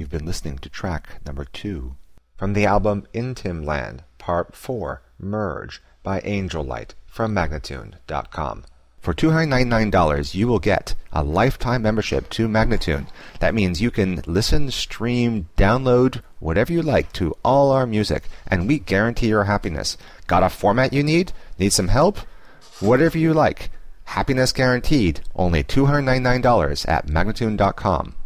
You've been listening to track number 2 from the album In Timland, Part 4, Merge by Angel Light from Magnatune.com. For $299, you will get a lifetime membership to Magnatune. That means you can listen, stream, download, whatever you like to all our music, and we guarantee your happiness. Got a format you need? Need some help? Whatever you like. Happiness guaranteed. Only $299 at Magnatune.com.